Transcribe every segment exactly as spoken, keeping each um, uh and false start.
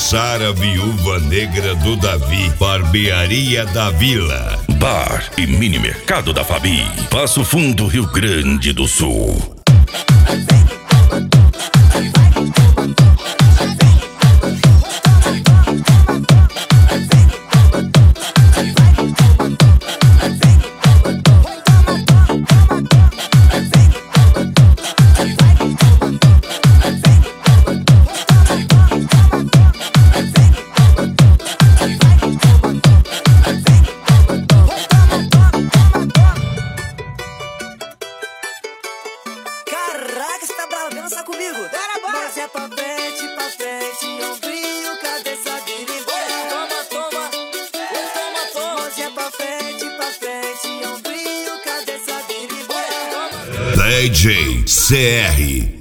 Jussara, viúva negra do Davi. Barbearia da Vila. Bar e mini mercado da Fabi. Passo Fundo, Rio Grande do Sul. Caraca, você tá bravo, dança comigo. Bora, bora. Mas é pra frente, pra frente, ombrinho, cabeça, birimbora. Toma, toma, toma, toma. Mas é pra frente, pra frente, ombrinho, cabeça, birimbora. D J C R.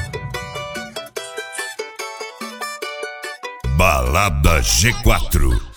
Balada G quatro.